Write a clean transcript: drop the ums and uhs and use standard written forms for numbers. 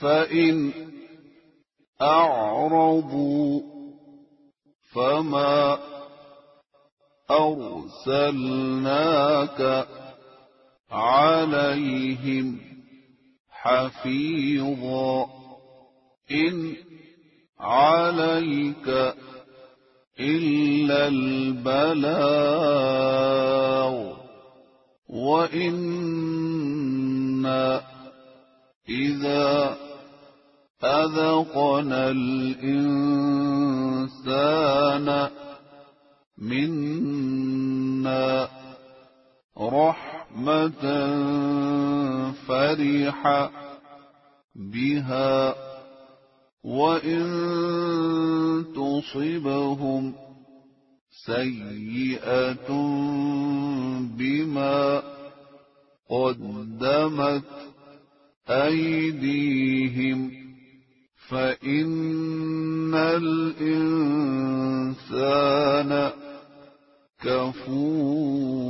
فإن أعرضوا فما أرسلناك عليهم حفيظا إن عليك إلا البلاغ وإنا إذا أذقنا الإنسان منا رحمة فرح بها وإن تصبهم سيئة بما قدمت أيديهم فإن الإنسان كفور